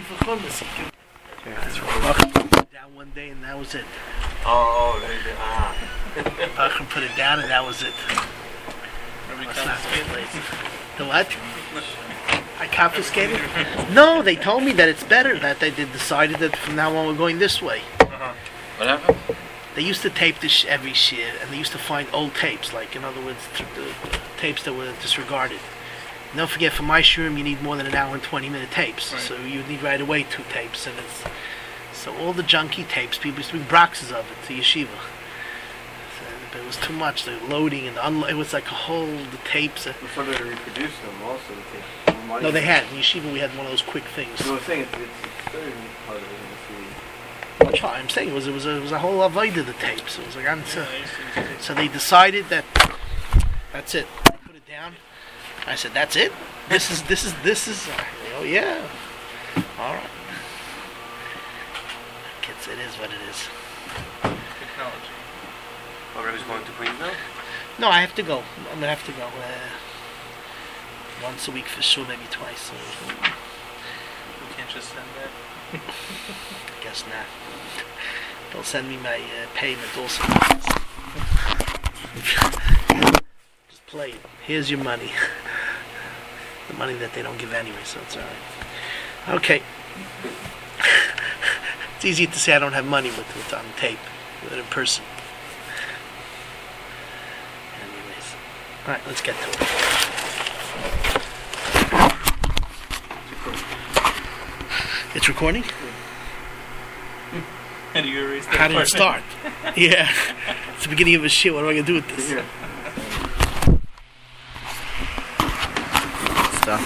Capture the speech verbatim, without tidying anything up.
for Chumash. That's right. Down one day and that was it. Oh, they did. Ah. Bachman put it down and that was it. Must not be lazy. The what? I confiscated? No, they told me that it's better, that they did decided that from now on we're going this way. Uh-huh. What happened? They used to tape this sh- every shir, and they used to find old tapes, like in other words, t- the tapes that were disregarded. And don't forget, for my shurim, you need more than an hour and twenty minute tapes, Right. so you need right away two tapes, and it's so all the junky tapes, people used to bring boxes of it to yeshiva. So, but it was too much, the loading and the unlo- it was like a whole the tapes. Uh, Before they reproduce them, also they take more money. no, they had in yeshiva. We had one of those quick things. No, I'm saying it's, it's, it's very hard to That's why I'm saying it was it was a, it was a whole avoid of the tapes. It was like I'm so, so they decided that that's it. They put it down. I said that's it. This is this is this is. Oh yeah. All right. Kids, it is what it is. Technology. Already going to Queensville? No, I have to go. I'm gonna have to go uh, once a week for sure, maybe twice. So, We can't just send that. I guess not. They'll send me my uh, payment also. Just play it. Here's your money. The money that they don't give anyway, so it's alright. Okay. It's easy to say I don't have money with it on tape, with it in person. Anyways. Alright, let's get to it. It's recording? How do you erase that How did it part? start? Yeah. It's the beginning of a shit. What am I going to do with this? Yeah.